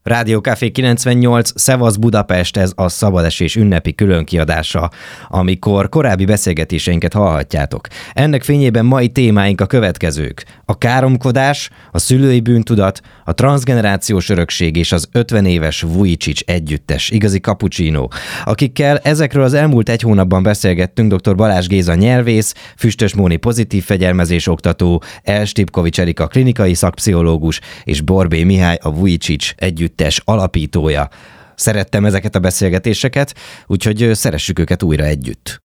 Rádió Café 98, Szevasz Budapest, ez a szabadesés ünnepi különkiadása, amikor korábbi beszélgetéseinket hallhatjátok. Ennek fényében mai témáink a következők: a káromkodás, a szülői bűntudat, a transzgenerációs örökség és az 50 éves Vujicic együttes, igazi cappuccino, akikkel ezekről az elmúlt egy hónapban beszélgettünk. Dr. Balázs Géza nyelvész, Füstös Móni pozitív fegyelmezés oktató, Stipkovics Erika klinikai szakpszichológus és Borbély Mihály a Vujicic együttes alapítója. Szerettem ezeket a beszélgetéseket, úgyhogy szeressük őket újra együtt.